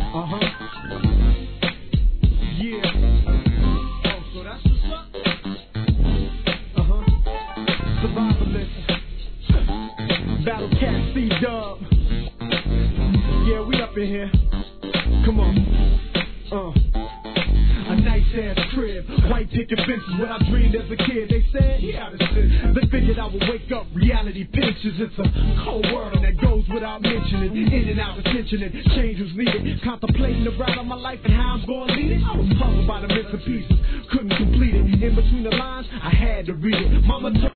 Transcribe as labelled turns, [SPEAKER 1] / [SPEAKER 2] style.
[SPEAKER 1] Yeah. Oh, so that's what's up? Survivalist. Battle Cat C-Dub. Yeah, we up in here. Come on. A nice ass crib, white picket fences. What I dreamed as a kid, they said he out of sin. They figured I would wake up, reality pinches. It's a cold world and that goes without mentioning. In and out of tension and change was needed. Contemplating the route of my life and how I'm going to lead it. I was puzzled by the missing pieces, couldn't complete it. In between the lines, I had to read it. Mama told